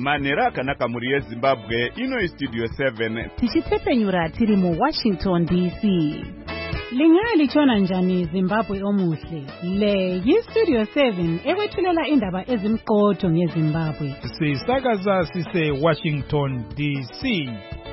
Manhero akanaka muri yeZimbabwe, ino Studio 7. Tichitsepenyura tiri mu Washington DC. Lingalitshona njani Zimbabwe omuhle? Le yiStudio 7 ekwethulela indaba ezimqotho ngeZimbabwe. Sisakaza sise Washington DC.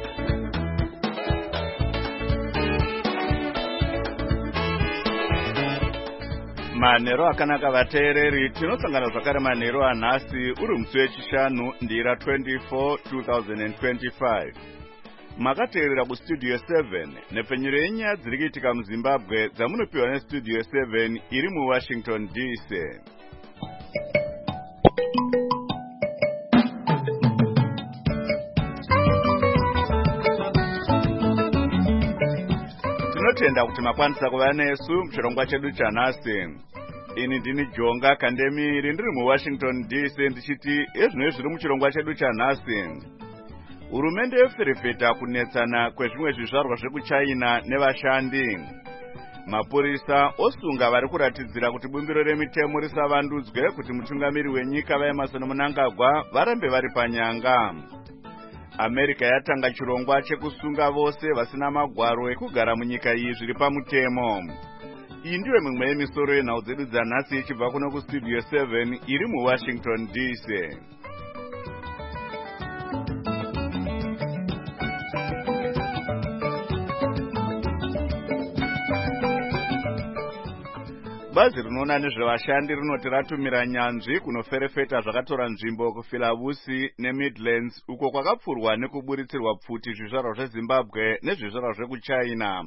Manhero akanaka vateereri, tinosangana zvakare manhero anhasi uri musi wechishanu ndira 24 2025. Makateerera kuStudio 7 nepfenyuro yenyaya dziri kuitika muZimbabwe dzamunopiwa neStudio 7 iri muWashington DC. Tinotenda kuti makwanisa kuva nesu muchirongwa chedu chanhasi. Ini ndini Jonga Kandemiri ndiri muWashington DC ndichiti ezvino zviri muchirongwa chedu chanhasi. Hurumende yeferefeta kunetsana kwezvimwe zvizvarwa zvekuChina nevashandi. Mapurisa osunga vari kuratidzira kuti bumbiro remitemo risavandudzwe kuti mutungamiri wenyika vaEmmerson Mnangagwa varambe vari panyanga. America yatanga chirongwa chekusunga vose vasina magwaro ekugara munyika iyi zviri pamutemo. Iyi ndiyo mimwe yemisoro yenhau dzedu dzanhasi ichibva kuno kuStudio 7 iri muWashington DC. Bazi rinoona nezvevashandi rinoti ratumira nyanzvi kunoferefeta zvakatora nzvimbo kuPhilavusi neMidlands uko kwakapfurwa nekuburitsirwa pfuti zvizvarwa zveZimbabwe nezvizvarwa zvekuChina.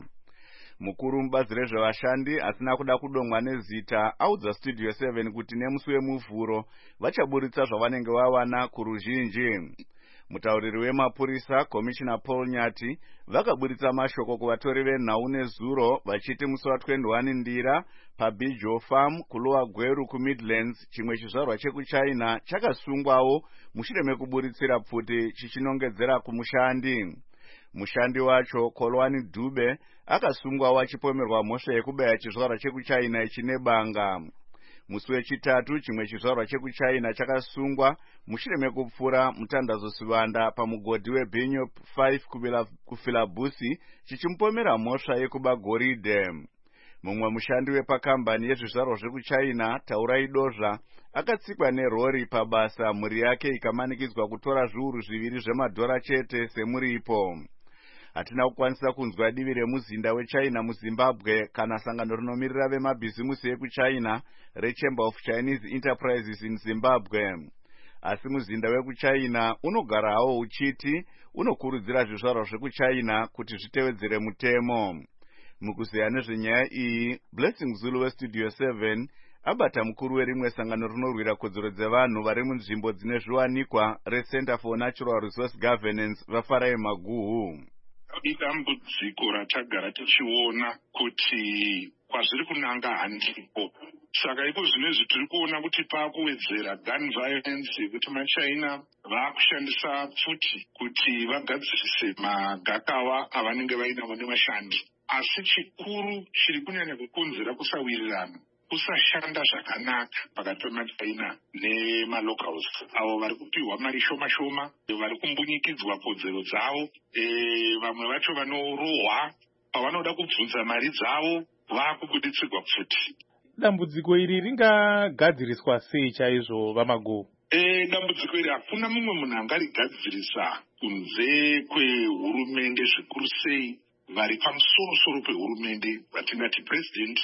Mukuru mubazi rezvevashandi asina kuda kudomwa nezita audza Studio 7 kuti nemusi wemuvhuro vachaburitsa zvavanenge vawana kuruzhinji. Mutauriri wemapurisa Commissioner Paul Nyati vakaburitsa mashoko kuvatori venhau nezuro vachiti musi wa21 ndira paBijo Farm kulowa Gweru kuMidlands chimwe chizvarwa chekuChina chakasungwawo mushure mekuburitsira pfuti chichinongedzera kumushandi. Mushandi wacho Kolwani Dube akasungwawo achipomerwa mhosva yekubaya chizvarwa chekuChina chine banga. Musi wechitatu chimwe chizvarwa chekuChina chakasungwa mushure mekupfura mutandazo Sivanda pamugodhi weBinyo 5 kuPhilavusi chichimupomera mhosva yekuba goridhe. Mumwe mushandi wepakambani yezvizvarwa zvekuChina Taurai Dozha akatsikwa nerori pabasa, mhuri yake ikamanikidzwa kutora zviuru 2 zvemadhora chete semuripo. Hatina kukwanisa kunzwa divi remuzinda weChina muZimbabwe kana sangano rinomirira vemabhizimusi ekuChina reChamber of Chinese Enterprises in Zimbabwe. Asi muzinda wekuChina unogara hawo uchiti unokurudzira zvizvarwa zvekuChina kuti zvitevedzere mutemo. Mukuzeya nezvenyaya iyi, Blessing Zulu weStudio 7 abata mukuru werimwe sangano rinorwira kodzero dzevanhu vari munzvimbo dzine zviwanikwa reCenter for Natural Resource Governance vaFarai Maguhu. Idambudziko ratagara tichiona kuti kwazviri kunanga handipo. Saka iko zvinezvi tiri kuona kuti pakuwedzera gun violence kuti maChina vakushandisa pfuti kuti vagadzirise magakawa avanenge vainawo nevashandi. Asi chikuru chiri kunyanya kukonzera kusawirirana, kusashanda zvakanaka pakati pemaChina nemalocals avo vari kupiwa mari shoma-shoma, vari kumbunyikidzwa kodzero dzavo, vamwe vacho vanorohwa pavanoda kubvunza mari dzavo vakubuditsirwa pfuti. Dambudziko iri ringagadziriswa sei chaizvo vaMaguhu? Dambudziko iri hakuna mumwe munhu angarigadzirisa kunze kwehurumende, zvikuru sei vari pamusoro-soro pehurumende vatingati president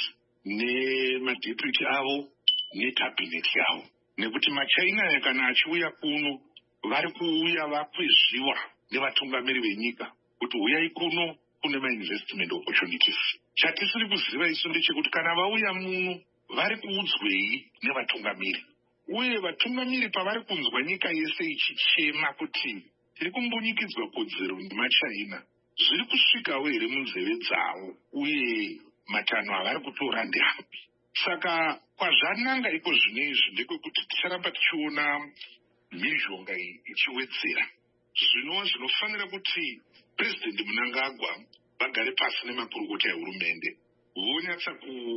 nemadeputy avo nekabineti yavo. Nekuti maChina kana achiuya kuno vari kuuya vakwezviwa nevatungamiri venyika kuti uyai kuno kune mainvestment opportunities. Chatisiri kuziva isu ndechekuti kana vauya muno vari kuudzwei nevatungamiri, uye vatungamiri pavari kunzwa nyika yese ichichema kuti tiri kumbunyikidzwa kodzero nemaChina, zviri kusvikawo here munzeve dzavo uye matanho avari kutora ndeapi. Saka kwazvananga iko zvinezvi ndekwekuti ticharamba tichiona mhizhonga iyi ichiwedzera. Zvino zvinofanira kuti President Mnangagwa vagare pasi nemakurukota ehurumende vonyatsa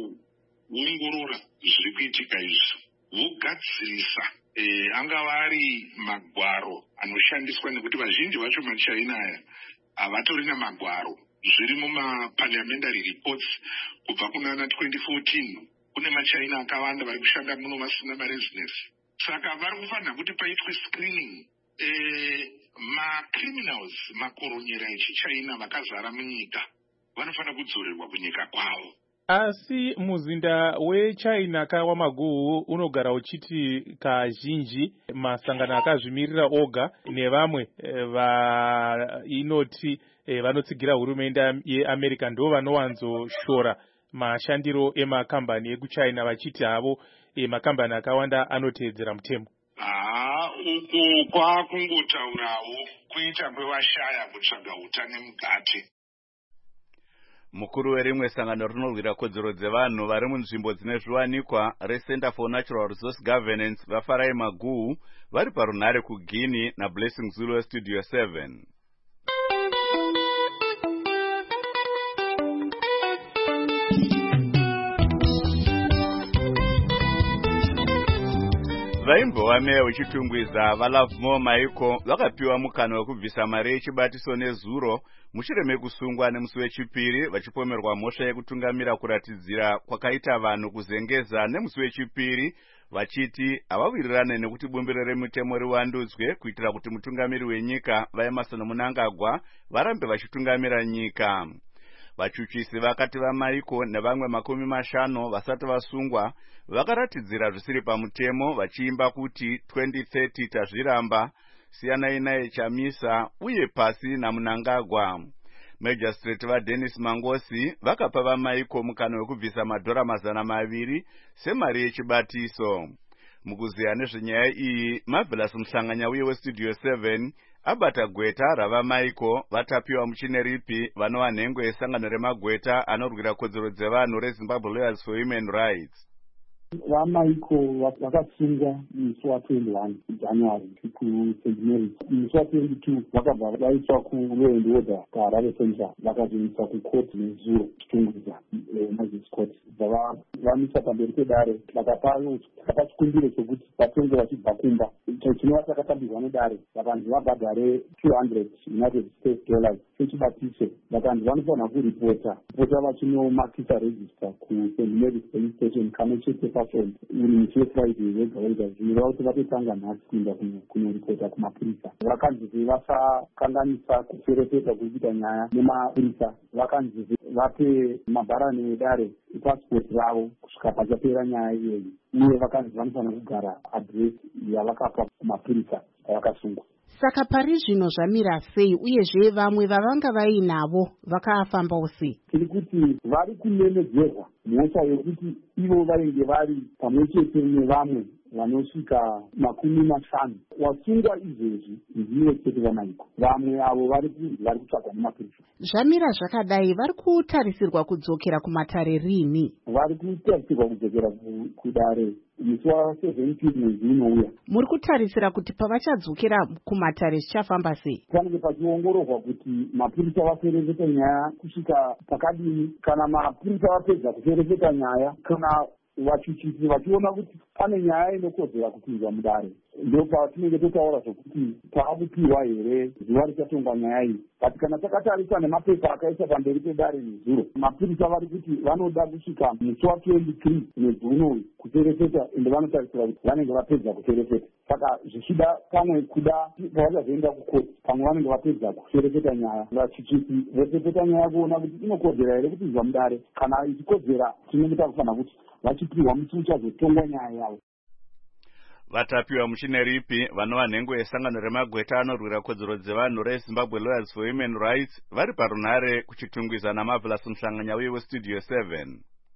kuongorora zviri kuitika izvi, vogadzirisa angava ari magwaro anoshandiswa nekuti vazhinji vacho machaina aya havatorina magwaro. Zviri mumaparliamentary reports kubva kunana 2014 kune machaina akawanda vari kushanda muno vasina maresidence. Saka vari kufanira kuti paitwe screening. Macriminals, makoronyera echichina vakazara munyika vanofanira kudzorerwa kunyika kwavo. Asi muzinda weChina kaWamaguhu unogara uchiti kazhinji masangano akazvimirira oga nevamwe inoti vanotsigira hurumende yeAmerica ndo vanowanzoshora mashandiro emakambani ekuChina vachiti havo makambani akawanda anoteedzera mutemo. Uku kwakungotaurawo kuita kwevashaya kutsvaga utane mugate. Mukuru werimwe sangano rinorwira kodzero dzevanhu vari munzvimbo dzine zviwanikwa reCenter for Natural Resource Governance vaFarai Maguhu vari parunhare kuGuinea naBlessing Zulu weStudio 7. Vaimbova meya wechitungwiza vaLovemore Maiko vakapiwa mukana wekubvisa mari yechibatiso nezuro mushure mekusungwa nemusi wechipiri vachipomerwa mhosva yekutungamira kuratidzira kwakaita vanhu kuzengeza nemusi wechipiri vachiti havawirirane nekuti bumbiro remutemo riwandudzwe kuitira kuti mutungamiri wenyika vaEmmerson Mnangagwa varambe vachitungamira nyika. Vachuchisi vakati vaMaiko nevamwe 50 vasati vasungwa vakaratidzira zvisiri pamutemo vachiimba kuti 2030 tazviramba, siyanai naye Chamisa uye pasi naMnangagwa. Magistrate vaDennis Mangosi vakapa vaMaiko mukana wekubvisa madhora 200 semari yechibatiso. Mukuziya nezvenyaya iyi, Marvelous Mhlanganya uye weStudio 7 abata gweta ravaMaiko vatapiwa muchine ripi vanova nhengo yesangano remagweta anorwira kodzero dzevanhu reZimbabwe Lawyers for Human Rights. VaMaiko vakasungwa musi wa21 January kuSt Mary's. Musi wa22 vakabva vaiswa kuLaw and Order kaHarare Central vakazoiswa kucourt nezuro chitungwiza Magistrates Court. Vamisa pamberi pedare vakapa chikumbiro chokuti vatonge vachibva kumba. Chinova chakatambirwa nedare vakanzi vabhadhare $200 United States sechibatiso. Vakanzi vanofanira kuripota vachinomakisa register kuSt Mary's Police Station kamwechete uri musi weFriday wega zvinoreva kuti vatotanga nhasi kuenda kunoripota kumapurisa. Vakanzi vasakanganisa kuferefeta kuita nyaya nemapurisa. Vakanzi vape mabharani edare ipasipoti ravo kusvika pachapera nyaya iyoyi, uye vakanzi vanofanira kugara adresi yavakapa kumapurisa avakasungwa. Saka pari zvino zvamira sei uyezve vamwe vavanga vainavo vakafambawo sei? Tiri kuti vari kunemedzerwa mhosva yokuti ivo vainge vari pamwechete nevamwe vanosvika 50. Wasungwa izvezvi ndivo chete vaMaiko. Vamwe avo vari kutsvagwa nemapurisa. Zvamira zvakadai vari kutarisirwa kudzokera kumatare rini? Vari kutarisirwa kudzokera kudare musi wa17 mwedzi unouya. Muri kutarisira kuti pavachadzokera kumatare zvichafamba sei? Panenge pachiongororwa kuti mapurisa vaferefeta nyaya kusvika pakadini. Kana mapurisa vapedza kuferefeta nyaya, kana vachuchisi vachiona kuti pane nyaya inokodzera kupinzwa mudare, ndo patinenge totaura zvokuti taakupiwa here zuva richatongwa nyaya iyi. But kana takatarisa nemapepa akaisa pamberi pedare nezuro, mapurisa vari kuti vanoda kusvika musi wa23 mwedzi unoyu kuferefeta, ende vanotarisira kuti vanenge vapedza kuferefeta. Saka zvichida pamwe kuda pavachazoenda kukoti, pamwe vanenge vapedza kuferefeta nyaya. Vachuchisi vefefeta nyaya kuona kuti inokodzera here kupinzwa mudare. Kana ichikodzera, tinenge takufanira kuti vachipiwa musi uchazotongwa nyaya yavo. Vatapiwa muchine ripi vanova nhengo yesangano remagweta anorwira kodzero dzevanhu reZimbabwe Lawyers for Human Rights vari parunhare kuchitungwiza naMarvelous Mhlanganya uye weStudio 7.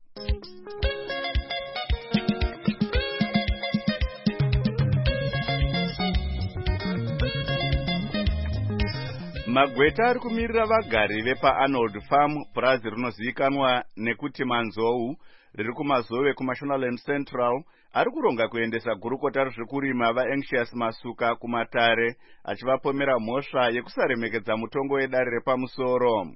Magweta ari kumirira vagari vepaArnold Farm, purazi rinozivikanwa nekuti Manzou, riri kumazove kuMashonaland Central, ari kuronga kuendesa gurukota rezvekurima vaAnxious Masuka kumatare, achivapomera mhosva yekusaremekedza mutongo wedare repamusoro.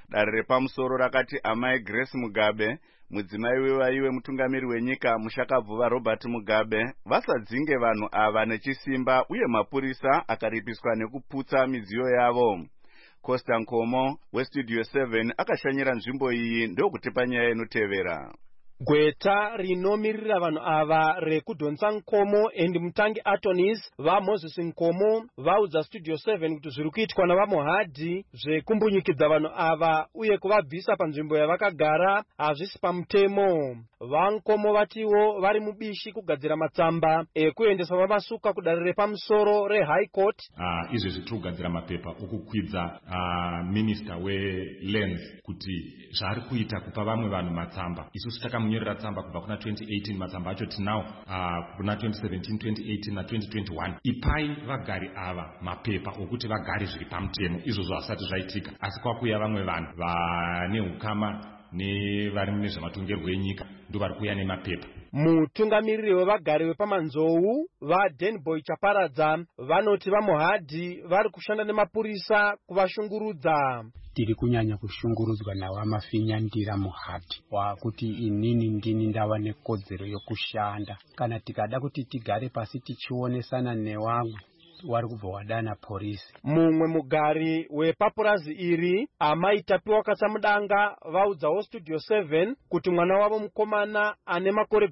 Dare repamusoro rakati amai Grace Mugabe, mudzimai wevaiwe mutungamiri wenyika Mushakabvuva Robert Mugabe, vasadzinge vanhu ava nechisimba uye mapurisa akaripiswa nekuputsa midziyo yavo. Costa Nkomo weStudio 7 akashanyira nzvimbo iyi ndokutipa nyaya inotevera. Gweta rinomirira vanhu ava rekudhonsa Nkomo and Mutangi attorneys vaMoses Nkomo vaudza Studio 7 kuti zviri kuitwa navaMohadhi zvekumbunyikidza vanhu ava uye kuvabvisa panzvimbo yavakagara hazvisi pamutemo. VaNkomo vatiwo vari mubishi kugadzira matsamba ekuendesa vamasuka kudare repamusoro reHigh Court. Izvezvi tiri kugadzira mapepa okukwidza minister welands kuti zvaari kuita kupa vamwe vanhu matsamba. Isusu takamunyorera tsamba kubva kuna 2018, matsamba acho tinawo kuna 2017, 2018 na 2021. Ipai vagari ava mapepa okuti vagari zviri pamutemo. Izvozvo hazvisati zvaitika, asi kwakuya vamwe vanhu vane ukama nevari mune zvematongerwo enyika ndovari kuuya nemapepa. Mutungamiriri wevagari vepamanzou vaDenboy Chaparadza vanoti vaMohadhi vari kushanda nemapurisa kuvashungurudza. Tiri kunyanya kushungurudzwa navamafinyandira Mohadhi wakuti inini ndini ndava nekodzero yokushanda. Kana tikada kuti tigare pasi tichionesana nevamwe wari kubva wadana polisi. Mumwe mugari wepapurazi iri amai Tapiwa Katsamudanga vaudzawo Studio 7 kuti mwana wavo mukomana ane makore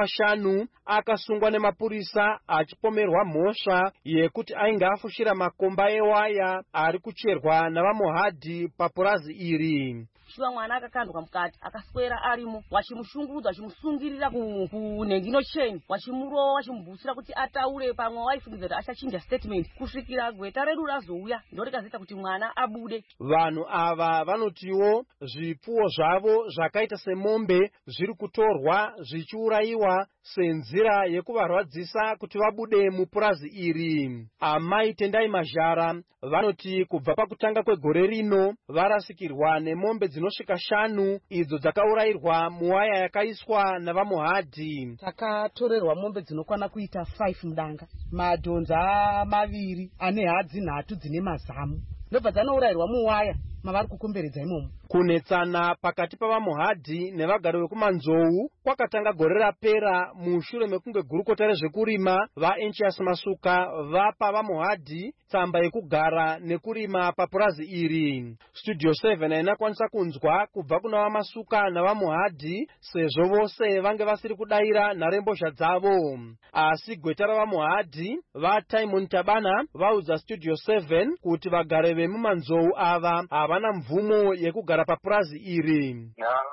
15 akasungwa nemapurisa achipomerwa mhosva yekuti ainge afushira makomba ewaya ari kucherwa navaMohadhi papurazi iri. Shuwa mwana akakandwa mukati akaswera arimo wachimushungurudza wachimusungirira kunhengino chain wachimurowa wachimubvusira kuti ataure pamwe waifungidza kuti achachinja statement kusvikira gweta redu razouya ndorikazoita kuti mwana abude. Vanhu ava vanotiwo zvipfuwo zvavo zvakaita semombe zviri kutorwa zvichiurayiwa senzira yekuvarwadzisa kuti vabude mupurazi iri. Amai Tendai Mazhara vanoti kubva pakutanga kwegore rino varasikirwa nemombe dzinosvika 5 idzo dzakaurayirwa muwaya yakaiswa navaMohadhi. Takatorerwa mombe dzinokwana kuita 5 mudanga, madhonza 2 ane hadzi 3 dzine mazamu ndobva dzanourayirwa muwaya mavari kukomberedza imomo. Kunetsana pakati pavaMohadhi nevagari vekumanzou kwakatanga gore rapera mushure mekunge gurukota rezvekurima vaEnchias Masuka vapa vaMohadhi tsamba yekugara nekurima papurazi iri. Studio 7 hainakwanisa kunzwa kubva kuna vaMasuka navaMohadhi sezvo vose vange vasiri kudayira nharembozha dzavo. Asi gweta ravaMohadhi vaTimon Tabana vaudza Studio 7 kuti vagari vemumanzou ava havana mvumo yekugara papurazi iri.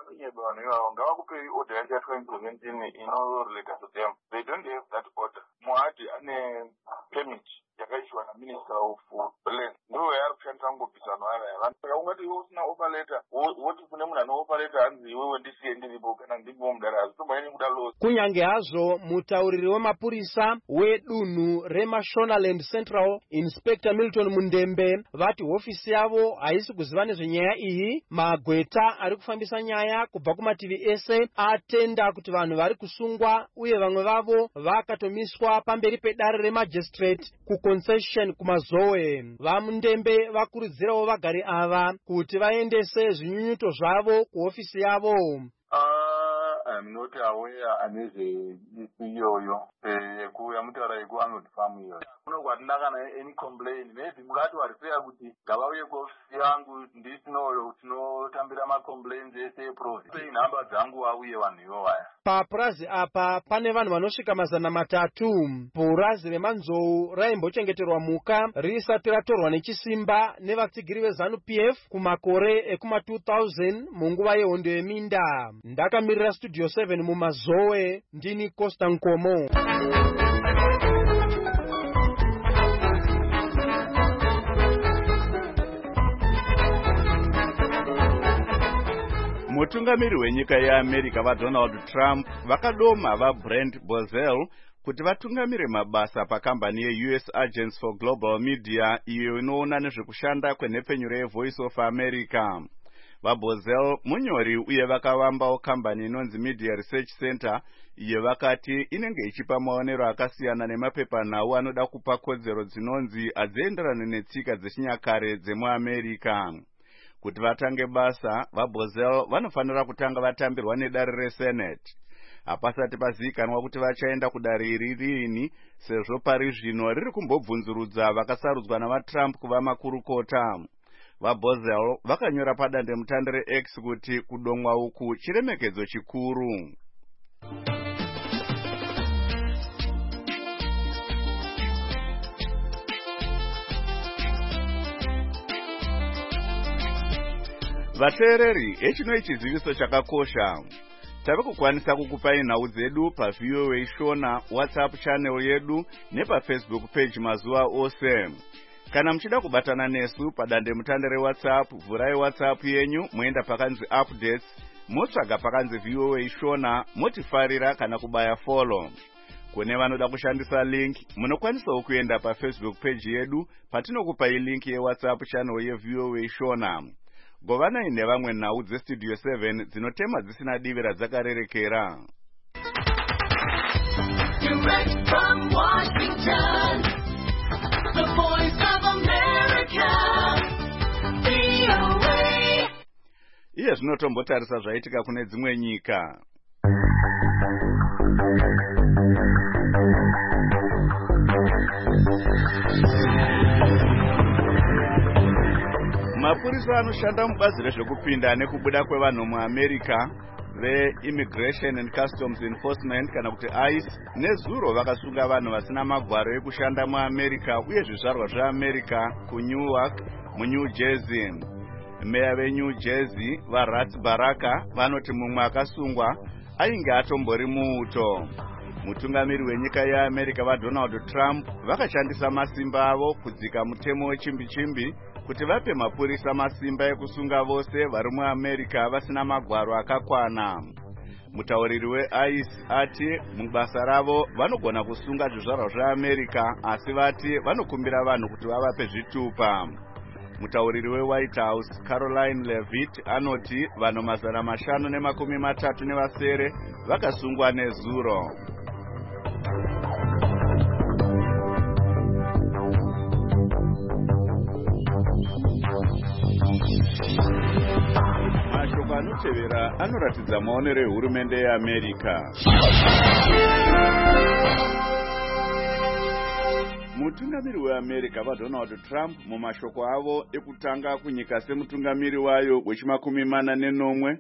Ngavakupei order yangu ya 2017 inorelate to them. They don't have that order. Mohadhi ane permit yakaiswa na Minister of Land. Ndiwo yari kushandisa ngopisa vanhu ava. Ungati iwe usina offer letter, woti kune munhu ane offer letter hanzi iwewe ndisiye ndiripo kana ndiripo mudara hazvitomaini kuda loss. Kunyange hazvo mutauriri wemapurisa wedunhu reMashonaland Central Inspector Milton Mundembe vati hofisi yavo haisi kuziva nezvenyaya iyi. Magweta ari kufambisa nyaya kubva kumativi ese atenda kuti vanhu vari kusungwa uye vamwe vavo vakatomiswa pamberi pedare remagistrate kuconcession kumazoe. VaMundembe vakurudzirawo vagari ava kuti vaendese zvinyunyuto zvavo kuhofisi yavo. I'm not aware iyoyo yekuya mutaura yekuanod farm iyoyo unokwatina kana any complaint maybe mungati wariseya kuti ngavauye kuofisi yangu ndisinoyo tinotambira macomplaints ese eprovince pei nhamba dzangu vauye vanhu ivovaya. Papurazi apa pane vanhu vanosvika 300. Purazi remanzou raimbochengeterwa muka risati ratorwa nechisimba nevatsigiri veZANU-PF kumakore ekuma2000 munguva yehondo yeminda. Ndakamirira Studio 7 mumazoe ndini Costa Nkomo. Mutungamiri wenyika yeAmerica vaDonald Trump vakadoma vaBrent Bozell kuti vatungamire mabasa pakambani yeUS Agents for Global Media iyo inoona nezvekushanda kwenhepfenyuro yeVoice of America. VaBozell munyori uye vakavambawo kambani inonzi Media Research Center iyo vakati inenge ichipa maonero akasiyana nemapepanhau anoda kupa kodzero dzinonzi hadzienderane netsika dzechinyakare dzemuAmerica. Kuti vatange basa, vaBoesel vanofanira kutanga vatambirwa nedare reSenate. Hapasati pazivikanwa kuti vachaenda kudare iri riini, sezvo pari zvino riri kumbobvunzurudza vakasarudzwa navaTrump kuva makurukota. VaBoesel vakanyora padandemutande reX kuti kudomwa uku chiremekedzo chikuru. Vateereri, echino chiziviso chakakosha. Tave kukwanisa kukupai nhau dzedu paVOA Shona WhatsApp channel yedu nepaFacebook page mazuva ose. Kana muchida kubatana nesu padandemutande reWhatsApp, vhurai WhatsApp yenyu moenda pakanzi updates, motsvaga pakanzi VOA Shona, motifarira kana kubaya follow. Kune vanoda kushandisa link, munokwanisawo kuenda paFacebook page yedu patinokupai link yeWhatsApp channel yeVOA Shona. Govanai nevamwe nhau dzeStudio 7 dzinotema dzisina divi radzakarerekera. Direct from Washington, the voice of America, VOA. Iye zvinotombotarisa zvaitika kune dzimwe nyika. Mapurisa anoshanda mubazi rezvekupinda nekubuda kwevanhu muAmerica veImmigration and Customs Enforcement kana kuti ICE nezuro vakasunga vanhu vasina magwaro ekushanda muAmerica uye zvizvarwa zveAmerica kuNewark muNew Jersey. Meya veNew Jersey vaRats Baraka vanoti mumwe akasungwa ainge atombori muuto. Mutungamiri wenyika yeAmerica vaDonald Trump vakashandisa masimba avo kudzika mutemo wechimbi-chimbi kuti vape mapurisa masimba ekusunga vose vari muAmerica vasina magwaro akakwana. Mutauriri weICE ati mubasa ravo vanogona kusunga zvizvarwa zveAmerica asi vati vanokumbira vanhu kuti vavape zvitupa. Mutauriri weWhite House Caroline Levitt anoti vanhu 537 vakasungwa nezuro. Mashoko anotevera anoratidza maonero ehurumende yeAmerica. Mutungamiri weAmerica vaDonald Trump mumashoko avo ekutanga kunyika semutungamiri wayo wechi40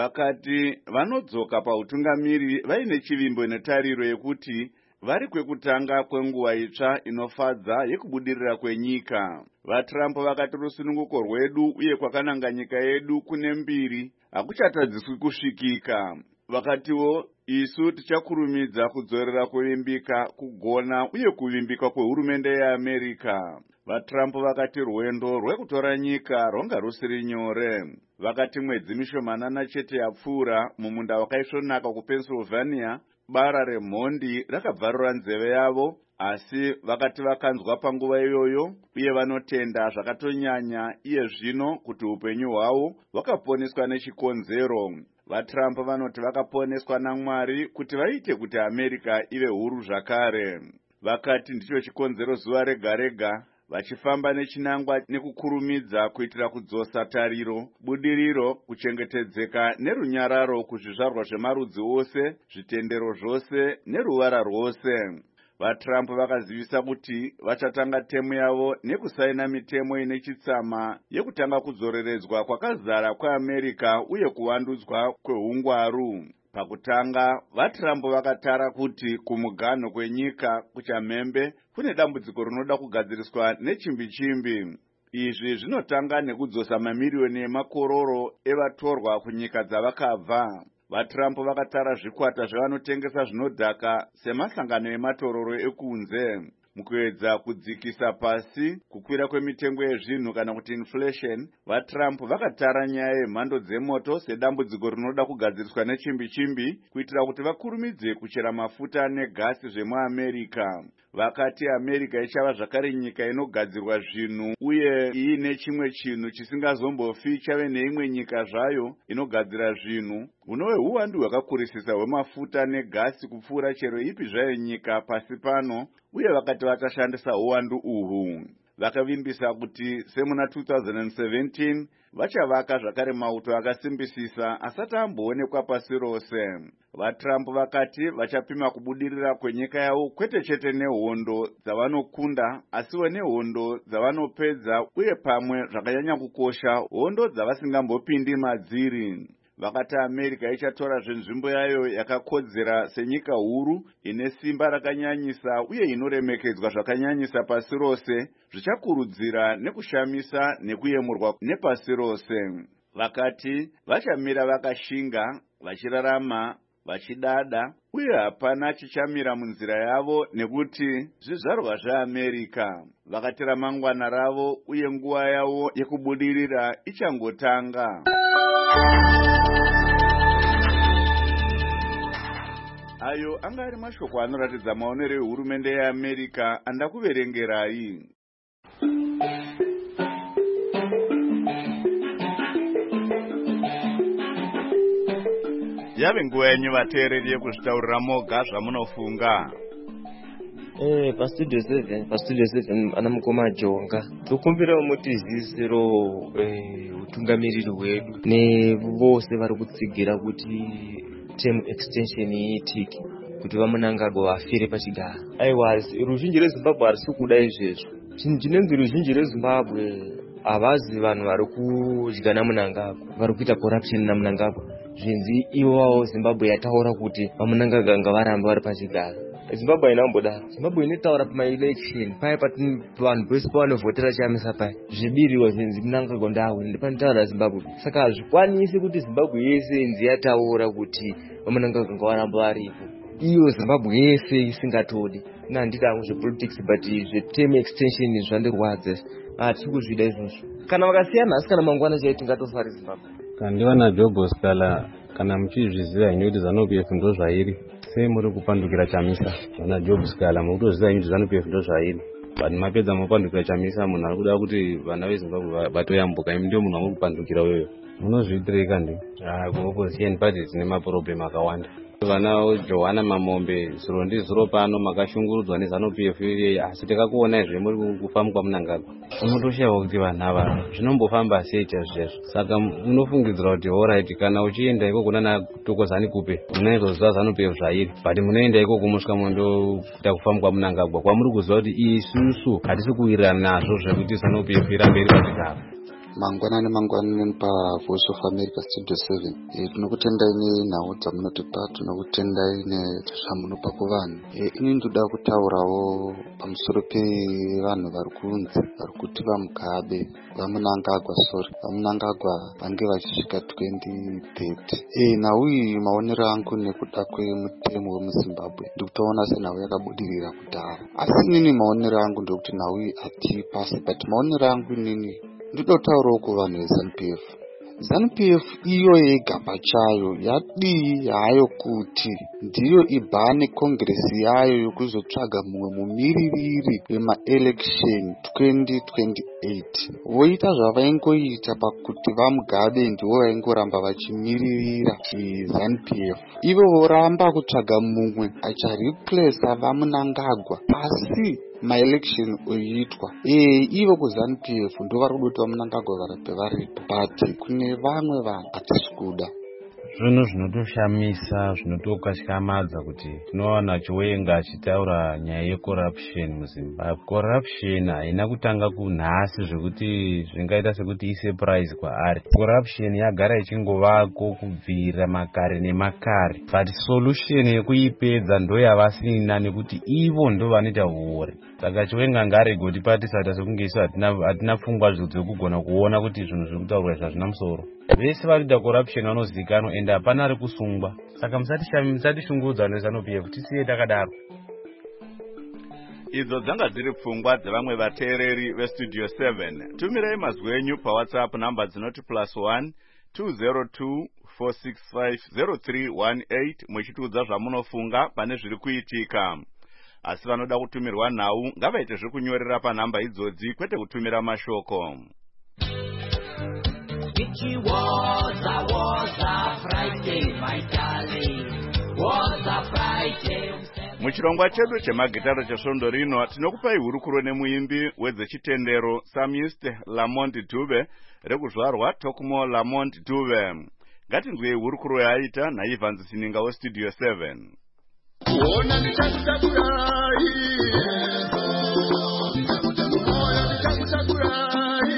vakati vanodzoka pautungamiri vaine chivimbo netariro yekuti vari kwekutanga kwenguva itsva inofadza yekubudirira kwenyika. VaTrump vakati rusununguko rwedu uye kwakananga nyika yedu kune mbiri hakuchatadziswi kusvikika. Vakatiwo isu tichakurumidza kudzorera kuvimbika, kugona uye kuvimbika kwehurumende yeAmerica. VaTrump vakati rwendo rwekutora nyika rwanga rusiri nyore. Vakati mwedzi mishomanana chete yapfuura mumunda wakaisvonaka kuPennsylvania bara remhondi rakabvarura nzeve yavo, asi vakati vakanzwa panguva iyoyo uye vanotenda zvakatonyanya iye zvino kuti upenyu hwavo hwakaponeswa nechikonzero. VaTrump vanoti vakaponeswa naMwari kuti vaite kuti America ive huru zvakare. Vakati ndicho chikonzero zuva rega rega vachifamba nechinangwa nekukurumidza kuitira kudzosa tariro, budiriro, kuchengetedzeka nerunyararo kuzvizvarwa zvemarudzi ose, zvitendero zvose neruvara rwose. VaTrump vakazivisa kuti vachatanga temu yavo nekusaina mitemo ine chitsama yekutanga kudzoreredzwa kwakazara kweAmerica uye kuvandudzwa kwehungwaru. Pakutanga, vaTrump vakatara kuti kumuganho kwenyika kuchamhembe kune dambudziko rinoda kugadziriswa nechimbi-chimbi. Izvi zvinotanga nekudzosa mamiriyoni emakororo evatorwa kunyika dzavakabva. VaTrump vakatara zvikwata zvevanotengesa zvinodhaka semasangano ematororo ekunze. Mukuedza kudzikisa pasi kukwira kwemitengo yezvinhu kana kuti inflation, vaTrump vakatara nyaya yemhando dzemoto sedambudziko rinoda kugadziriswa nechimbi-chimbi kuitira kuti vakurumidze kuchera mafuta negasi zvemuAmerica. Vakati America ichava zvakare nyika inogadzirwa zvinhu uye iine chimwe chinhu chisingazombofi chave neimwe nyika zvayo inogadzira zvinhu. Hunove huwandu hwakakurisisa hwemafuta negasi kupfuura chero ipi zvayo nyika pasi pano, uye vakati vachashandisa uwandu uhwu. vakavimbisa kuti semuna 2017 vachavaka zvakare mauto akasimbisisa asati amboonekwa pasi rose. VaTrump vakati vachapima kubudirira kwenyika yavo kwete chete nehondo dzavanokunda asiwo nehondo dzavanopedza uye pamwe zvakanyanya kukosha hondo dzavasingambopindi madziri. Vakati America ichatora nzvimbo yayo yakakodzera senyika huru ine simba rakanyanyisa uye inoremekedzwa zvakanyanyisa pasi rose, zvichakurudzira nekushamisa nekuyemurwa nepasi rose. Vakati vachamira vakashinga, vachirarama, vachidada, uye hapana chichamira munzira yavo nekuti zvizvarwa zveAmerica. Vakati ramangwana ravo uye nguva yavo yekubudirira ichangotanga. Ayo anga ari mashoko anoratidza maonero ehurumende yeAmerica andakuverengerai. Yave nguva yenyu vateereri yekuzvitaurira moga zvamunofunga. Pastudio 7 ana mukoma Jonga tokumbira mutizisiro utungamiriri hwedu nevose vari kutsigira kuti term extension iitike kuti vamunangagwa vafire pachigara. Aiwa, ruzhinji reZimbabwe harisi kuda izvezvo. Chinenzi ruzhinji reZimbabwe havazi vanhu vari kudya namunangagwa, vari kuita corruption namunangagwa. Zvinzi iwawo Zimbabwe yataura kuti vamunangagwa ngavaramba vari pachigara. Zimbabwe haina kumbodaro. Zimbabwe inotaura pama-election paya patini vanhu vese pavanovhotera chamisa paya zvibiriwa zvinzi munangagwa ndawo ndipanotaura Zimbabwe. Saka hazvikwanisi kuti Zimbabwe yese inzi yataura kuti vamunangagwa ngavaramba varipo, iyo Zimbabwe yese isingatodi. Handida hangu zvepolitics but zveterm extension zvandirwadza. Hatisi kuzvida izvozvo. Kana vakasiyana asi kana mangwana chaitu ngatofari Zimbabwe. Kandiwana Jobo Skala kana muchizviziva ine kuti ZANU-PF ndo zvairi sei muri kupandukira chamisa. Wana Jobo Skala mukutozviziva ine kuti ZANU-PF ndo zvairi but mapedza mupandukira chamisa munhu ari kuda kuti vana veZimbabwe vatoyambuka. Imi ndio munhu ari kupandukira wewe. Munozviitireka ndi kuopposition parties dzine maproblem akawanda. Vana Johanna Mamombe zuro ndizuro pano makashungurudzwa neZANU-PF asi takakuona izve muri kufamba kwamunangagwa. Unotoshayiwa kuti vanhu ava zvinombofamba sei chaizvozvo. Saka unofungidzira kuti alright kana uchienda ikoko kunana Tokozani Kupe munozoziva ZANU-PF zvairi but munoenda ikoko musvika mundoita kufamba kwamunangagwa kwamuri kuziva kuti isusu hatisi kuwirirana nazvo zvekuti ZANU-PF irambe iri pachigara. Mangwanani pa Voice of America Studio 7. Tinokutendai nenhau dzamunotipa, tinokutendai nezvamunopa kuvanhu. Ini ndoda kutaurawo pamusoro pevanhu vari kunzi vari kuti vaMugabe vamunangagwa vamunangagwa vange vachisvika 2030. Nhau iyi maonero angu nekuda kwemutemo wemuZimbabwe ndikutaona senhau yakabudirira kudhara, asi inini maonero angu ndekuti nhau iyi hatipasi but maonero angu inini ndoda kutaurawo kuvanhu veZANU-PF. ZANU-PF iyo yega pachayo yadii hayo kuti ndiyo ibhane kongresi yayo yokuzotsvaga mumwe mumiririri wema-election 2028. Voita zvavaingoita pakuti vaMugabe ndivo vaingoramba vachimiririra ZANU-PF. Ivo voramba kutsvaga mumwe achareplacea vamunangagwa asi ma-election oitwa. Ivo kuZANU-PF ndo vari kudoti vamunangagwa varape varipo but kune vamwe vanhu hatisi kuda. Zvinhu zvinotoshamisa zvinotokatyamadza kuti tinoona Chiwenga achitaura nyaya yecorruption muZimbabwe. Corruption haina kutanga kunhasi zvekuti zvingaita sekuti isurprise kwaari. Corruption yagara ichingovako kubvira makare nemakare but solution yekuipedza ndo yavasina nekuti ivo ndo vanoita uore. Saka Chiwenga ngarege kutipatisa sekunge isu hatina pfungwa dzekugona kuona kuti zvinhu zviri kutaurwa izvi hazvina musoro. Vese varikuita corruption vanozivikanwa ende hapana ari kusungwa. Saka musatishungudza neZANU-PF, tisiye takadaro. Idzo dzanga dziri pfungwa dzevamwe vateereri veStudio 7. Tumirai mazwi enyu paWhatsApp namba dzinoti +1 202 465 0318 muchitiudza zvamunofunga pane zviri kuitika. Asi vanoda kutumirwa nhau ngavaite zvekunyorera panhamba idzodzi kwete kutumira mashoko. It was a Friday, my darling, was a Friday. Muchirongwa chedu chemagitara chesvondo rino tinokupai hurukuro nemuimbi wedzechitendero Psalmist Lamont Dube rekuzvarwa Tokmo Lamont Dube. Ngatinzwei hurukuro yaita naIvans Sininga weStudio 7. Kuona nitakuchagurai, moyo nitakuchagurai.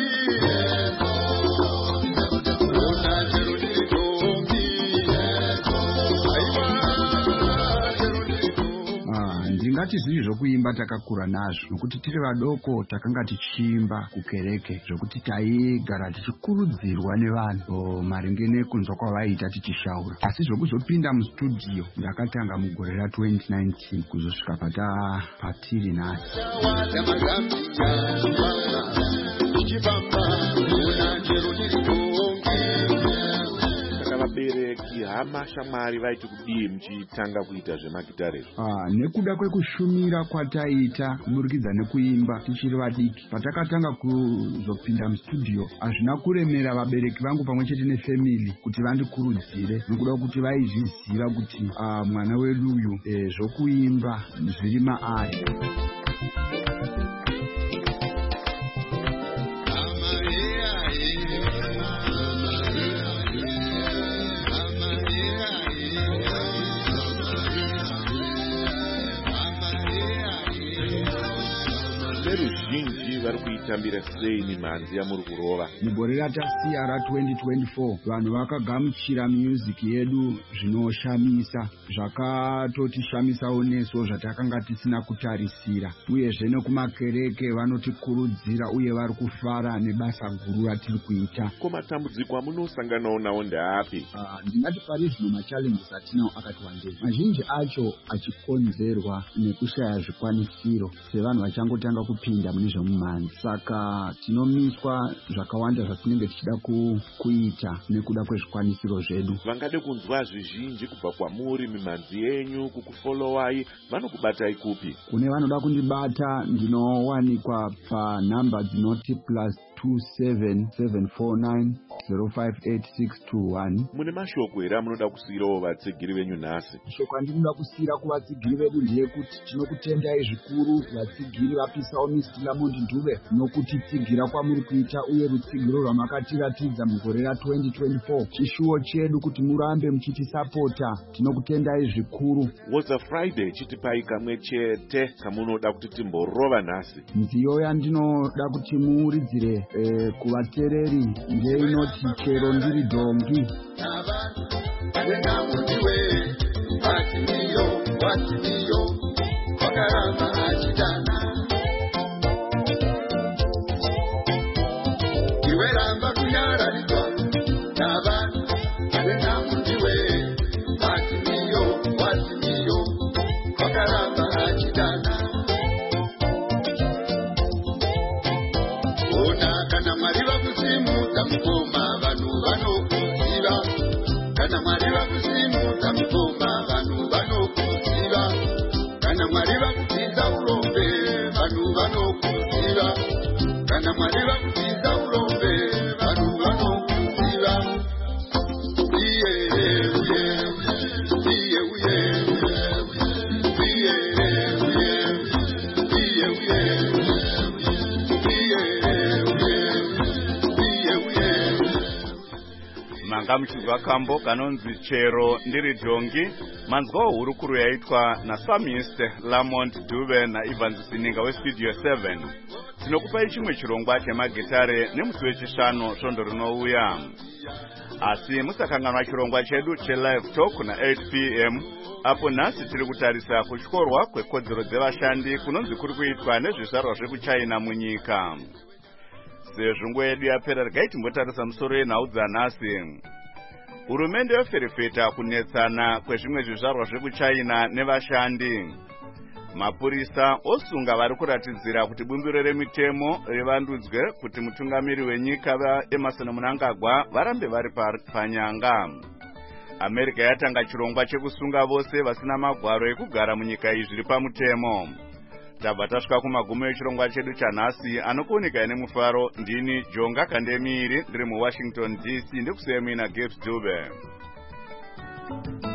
Ndingati zvinhu zvokuimba takakura nazvo nokuti tiri vadoko takanga tichiimba kukereke zvokuti taigara tichikurudzirwa nevanhu maringe nekunzwa kwavaiita tichishaura, asi zvokuzopinda mustudio ndakatanga mugore ra2019 kuzosvika patiri nhasi. Vabereki hama shamwari vaiti kudii muchitanga kuita zvemagitare? Nekuda kwekushumira kwataita kuburikidza nekuimba tichiri vadiki, patakatanga kuzopinda mustudio hazvina kuremera vabereki vangu pamwe chete nefamily kuti vandikurudzire, nokuda kuti vaizviziva kuti mwana wedu uyu zvokuimba zviri maari. Tambira sei mimhanzi yamuri kurova? Mugore ratasiya ra2024 vanhu vakagamuchira music yedu zvinoshamisa, zvakatotishamisawo neso zvatakanga tisina kutarisira, uyezve nekumakereke vanotikurudzira uye vari kufara nebasa guru ratiri kuita. Ko matambudziko amunosanganawo nawo ndeapi? Ndingati pari zvino machallenges atinawo akati wandei, mazhinji acho achikonzerwa nekushaya zvikwanisiro sevanhu vachangotanga kupinda mune zvemumhanzi. Saka tinomiswa zvakawanda zvatinenge tichida kuita nekuda kwezvikwanisiro zvedu. Vangade kunzwa zvizhinji kubva kwamuri, mimhanzi yenyu, kukufolowai, vanokubatai kupi? Kune vanoda kundibata ndinowanikwa panhamba dzinoti +27749058621. Mune mashoko here amunoda kusiyirawo vatsigiri venyu nhasi? Shoko andinoda kusiyira kuvatsigiri vedu ndeyekuti tinokutendai zvikuru vatsigiri vapisawo Mr. Lamont Dube nokutitsigira kwamuri kuita, uye rutsigiro rwamakatiratidza mugore ra2024 chishuwo chedu kuti murambe muchitisapota. Tinokutendai zvikuru. Woza Friday chitipai kamwe chete kamunoda kuti timborova nhasi. Nziyo yandinoda kuti muuridzire kuvatereri ndeinoti chero ndiri dhongi. Muchizwa kambo kanonzi chero ndiri dhongi, manzwawo hurukuro yaitwa naPsalmist Lamont Dube naIvans Sininga weStudio 7. Tinokupai chimwe chirongwa chemagitare nemusi wechishanu svondo rinouya. Asi musakanganwa chirongwa chedu chelive talk na8 p.m. apo nhasi tiri kutarisa kutyorwa kwekodzero dzevashandi kunonzi kuri kuitwa nezvizvarwa zvekuChina munyika. Sezvo nguva yedu yapera, regai timbotarisa musoro yenhau dzanhasi. Hurumende yoferefeta kunetsana kwezvimwe zvizvarwa zvekuChina nevashandi. Mapurisa osunga vari kuratidzira kuti bumbiro remitemo rivandudzwe kuti mutungamiri wenyika vaEmerson Mnangagwa varambe vari panyanga. America yatanga chirongwa chekusunga vose vasina magwaro ekugara munyika iyi zviri pamutemo. Tabva tasvika kumagumo echirongwa chedu chanhasi. Anokuoneka nemufaro ndini Jonga Kandemiri ndiri muWashington DC, ndikusiyemina Gibbs Dube.